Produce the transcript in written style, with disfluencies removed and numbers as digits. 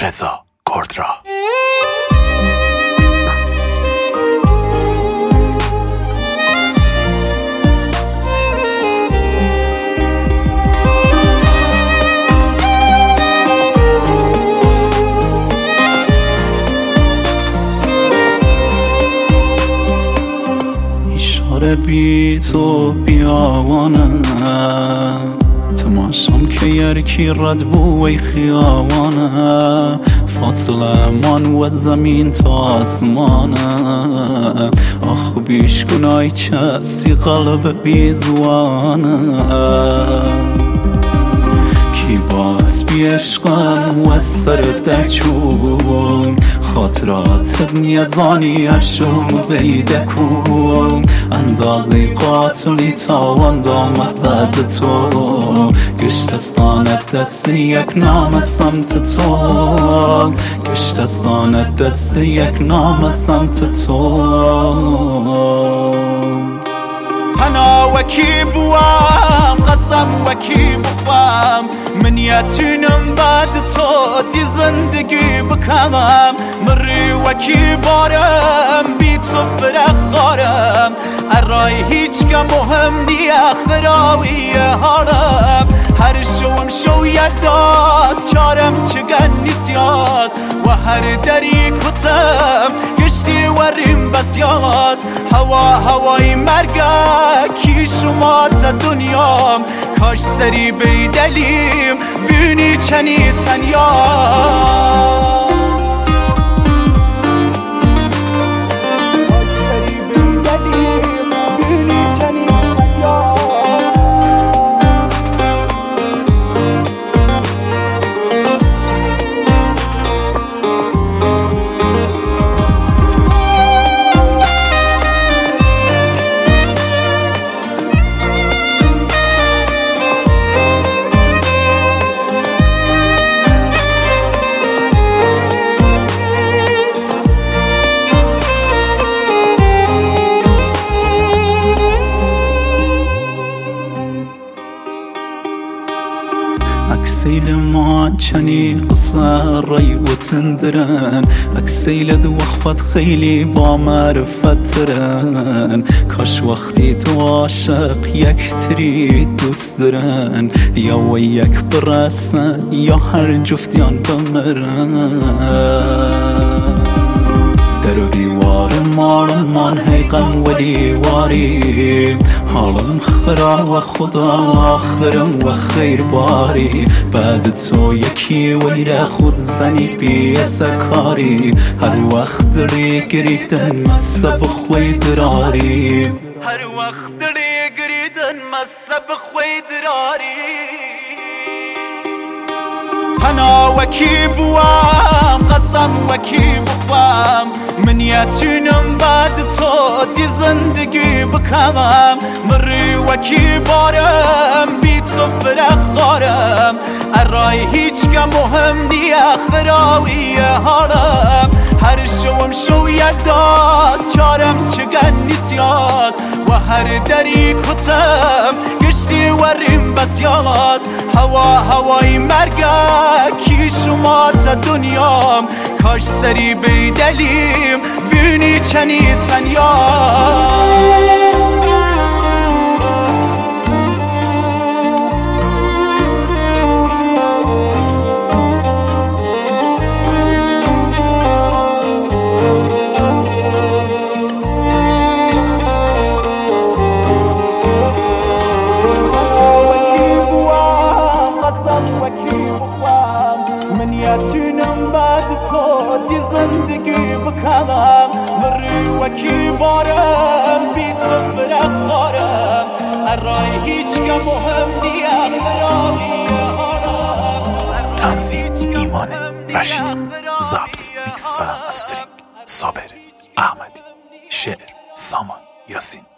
رضا کردرا. اشاره بی تو بیاوانم تماشام که یرکی رد بوی خیاوانم فاصله من و زمین تا آسمانم آخ بیش کنای چسی قلب بیزوانم کی باز بی عشقم و سر در چوبم خاطرات نیازانی اشوم بیده کن اندازی قاتلی تاوان دامت بعد تو گشتستانت دست یک نام سمت تو گشتستانت دست یک نام سمت تو انا وکی بوام قسم وکی بخوام من یتونم بعد تو دی زندگی بکمم مری وکی بارم بی تو فرخارم ارای هیچ که مهم نیه خراوی حالم هر شوم شو یداد چارم چگن نیسیاد و هر دری کتم گشتی وریم بسیاد هوای مرگه کی شما تا دنیام کاش سری بیدلیم بینی چنی تنیا اکسیل ما چنی قصه ری و تندرن اکسیل دو وقت خیلی با معرفت ترن کاش وقتی تو عاشق یک تری دوست دارن یا و یک برسن یا هر جفتیان بمرن در و دیوار من حیقم و دیواری حالم خرا و خدا آخرم و خیر باری بعد تو یکی ویره خود زنی بی سکاری هر وقت دری گریدن مصب خوی دراری هر وقت دری گریدن مصب خوی دراری انا وکی بوام قسم وکی بخوام من یتونم بعد تو دی زندگی بکمم مری وکی بارم بی تو فرخارم ارای هیچ که مهم نیه خراوی حالم هر شوم شو یداد چارم چگن نیسیاد و هر دری کتم گشتی وریم بسیاد هوای مرگه کی شما تا دنیام کاش سری بیدلیم بینی چنی تنیا من یتونم بعد تو دی زندگی بکنم مری وکی بارم بی تو فرخارم ارای هیچ که مهم نیه خراوی حالم تنظیم ایمان رشید، ضبط میکس و مسترینگ صابر احمدی، شعر سامان یاسین.